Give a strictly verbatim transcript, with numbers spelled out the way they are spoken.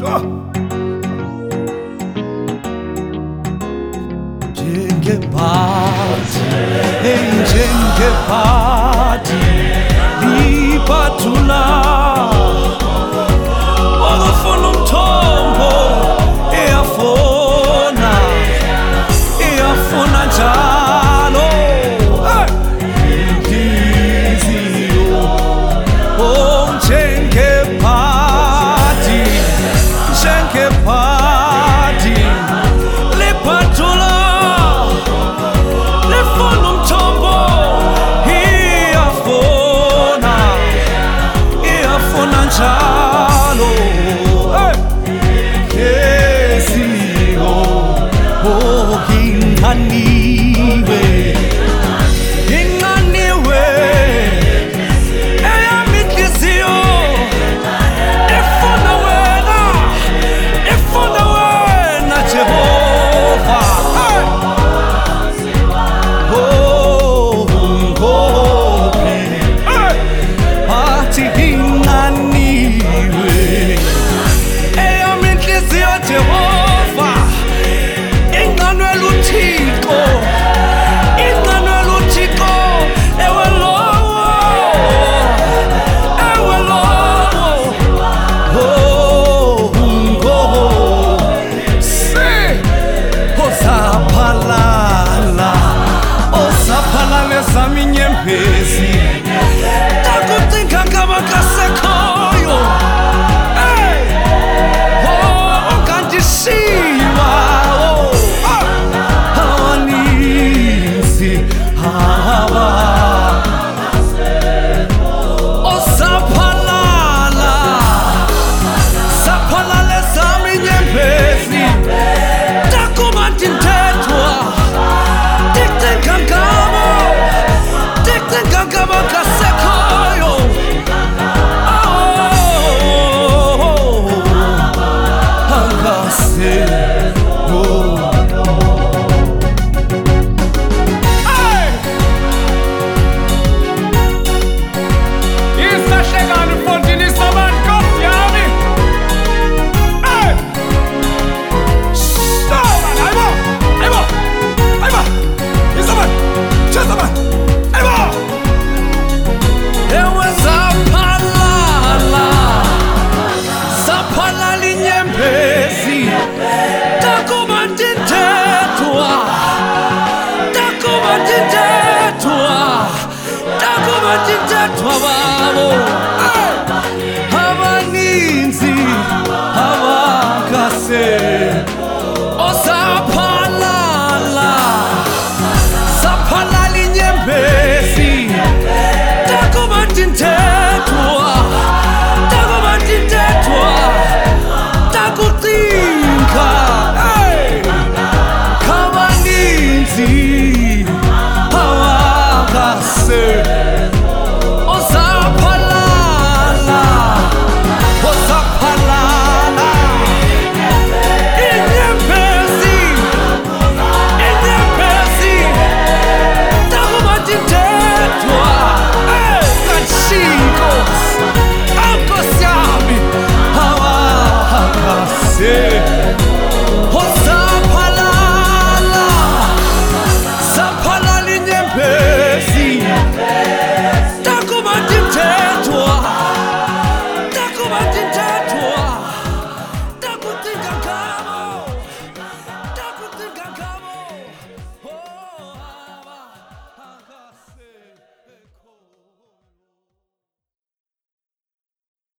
Njengephathi, hey njengephathi liphathula wakufuna umthombo iyafuna iyafuna njalo inhliziyo oh njengephathi njengephathi liphathula njalo kesiyo oh inganiwe inganiwe eyami inhliziyo ifuna wena ifuna wena Jehova oh ngophi athi Jehova inganwela uThixo inganwela uThixo ewe lowo ewe lowo oh ngo se osaphalala osaphalala zami nyembezi takucinga ngabakasekhoyo Babo